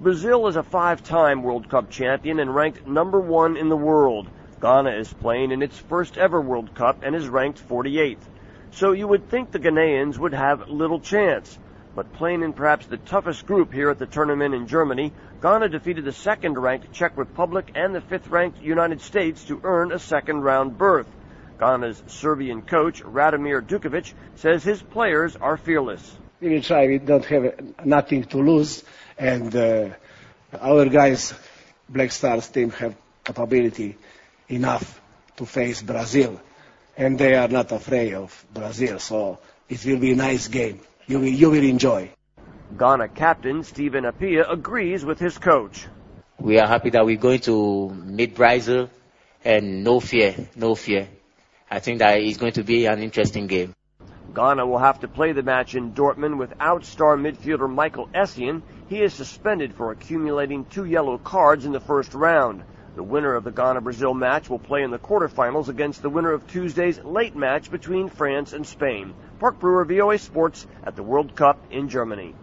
Brazil is a 5-time World Cup champion and ranked number 1 in the world. Ghana is playing in its first ever World Cup and is ranked 48th. So you would think the Ghanaians would have little chance. But playing in perhaps the toughest group here at the tournament in Germany, Ghana defeated the 2nd-ranked Czech Republic and the 5th-ranked United States to earn a second-round berth. Ghana's Serbian coach, Radomir Dukovic, says his players are fearless. We will try. We don't have nothing to lose. And our guys, Black Stars team, have capability enough to face Brazil. And they are not afraid of Brazil. So it will be a nice game. You will enjoy. Ghana captain Stephen Appiah agrees with his coach. We are happy that we're going to meet Brazil, and no fear. I think that it's going to be an interesting game. Ghana will have to play the match in Dortmund without star midfielder Michael Essien. He is suspended for accumulating 2 yellow cards in the first round. The winner of the Ghana-Brazil match will play in the quarterfinals against the winner of Tuesday's late match between France and Spain. Park Brewer, VOA Sports, at the World Cup in Germany.